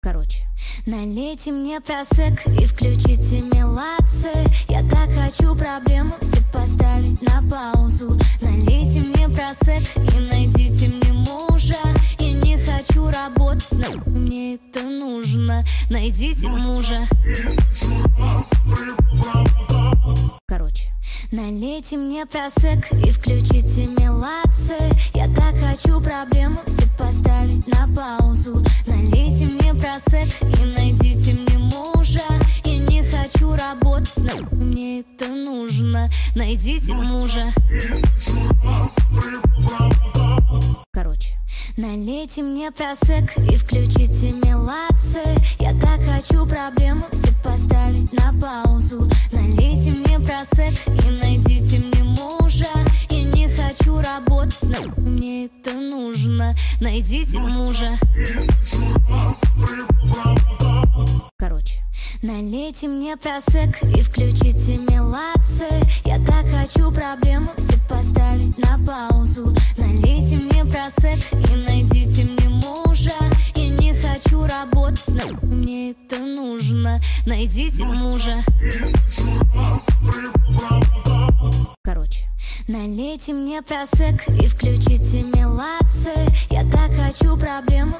Короче, налейте мне просек и включите мелаци. Я так хочу проблему все поставить на паузу. Налейте мне просек и найдите мне мужа. Я не хочу работать, но мне это нужно. Найдите мужа. Короче, налейте мне просек и включите мелаци. Я так хочу проблему все поставить на паузу. Налейте мне просек и найдите мне мужа. Я не хочу работать, но мне это нужно. Найдите мужа. Короче, налейте мне просек и включите мелаци. Я так хочу проблему все поставить на паузу. Налейте мне просек и найдите мне мужа. Я не хочу работать, но мне это нужно. Найдите мужа. Короче, налейте мне просек и включите мелаци. Я так хочу проблему все поставить на паузу. Налейте мне просек и найдите мне мужа. Я не хочу работать, но мне это нужно. Найдите мужа. Короче, налейте мне просек и включите мелаци. Я так хочу проблему